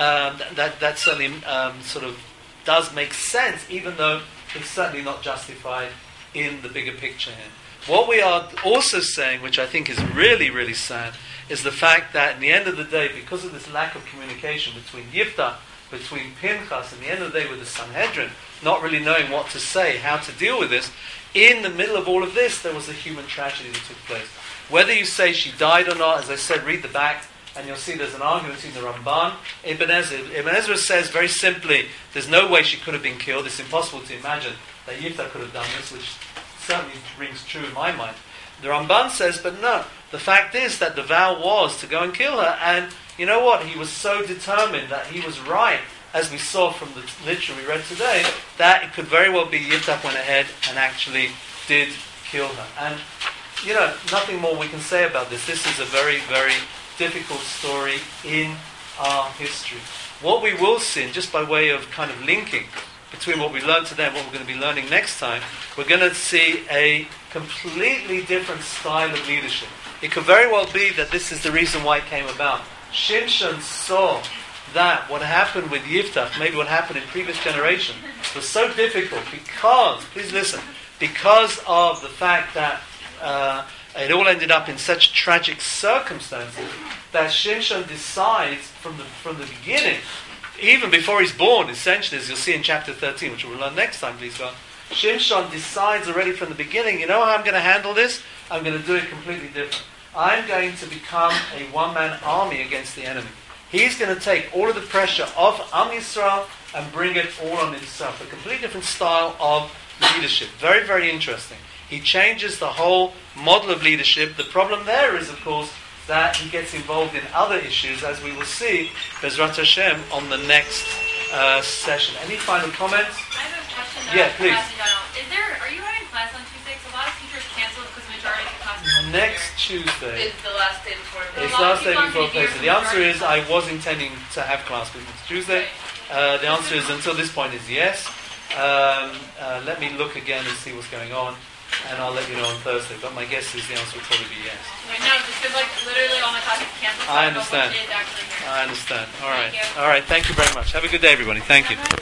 that certainly sort of does make sense, even though it's certainly not justified in the bigger picture here. What we are also saying, which I think is really, really sad, is the fact that in the end of the day, because of this lack of communication between Yiftach, between Pinchas, and the end of the day with the Sanhedrin, not really knowing what to say, how to deal with this, in the middle of all of this, there was a human tragedy that took place. Whether you say she died or not, as I said, read the back, and you'll see there's an argument between the Ramban. Ibn Ezra says very simply, there's no way she could have been killed. It's impossible to imagine that Yiftach could have done this, which certainly rings true in my mind. The Ramban says, but no, the fact is that the vow was to go and kill her, and you know what? He was so determined that he was right, as we saw from the literature we read today, that it could very well be Yiftach went ahead and actually did kill her. And, nothing more we can say about this. This is a very, very difficult story in our history. What we will see, just by way of kind of linking between what we learned today and what we're going to be learning next time, we're going to see a completely different style of leadership. It could very well be that this is the reason why it came about. Shimshon saw that what happened with Yiftach, maybe what happened in previous generation, was so difficult because, please listen, because of the fact that it all ended up in such tragic circumstances that Shimshon decides from the beginning, even before he's born, essentially, as you'll see in chapter 13, which we'll learn next time, please God, Shimshon decides already from the beginning, how I'm going to handle this? I'm going to do it completely different. I'm going to become a one-man army against the enemy. He's going to take all of the pressure off Am Yisrael and bring it all on himself. A completely different style of leadership. Very, very interesting. He changes the whole model of leadership. The problem there is, of course, that he gets involved in other issues, as we will see, Bezrat Hashem, on the next session. Any final comments? I have a question about Yeah, please. class in general. Are you having class on Tuesday? Because a lot of teachers cancel because the majority of the classes are Next Tuesday. It's the last day before. It's last day before Pesach. The answer is I was intending to have class, but it's Tuesday. The answer is until this point is yes. Let me look again and see what's going on, and I'll let you know on Thursday. But my guess is the answer will probably be yes. Right now, just because literally all my classes canceled. I understand. Actually here. I understand. All right. Thank you. All right. Thank you very much. Have a good day, everybody. Thank you.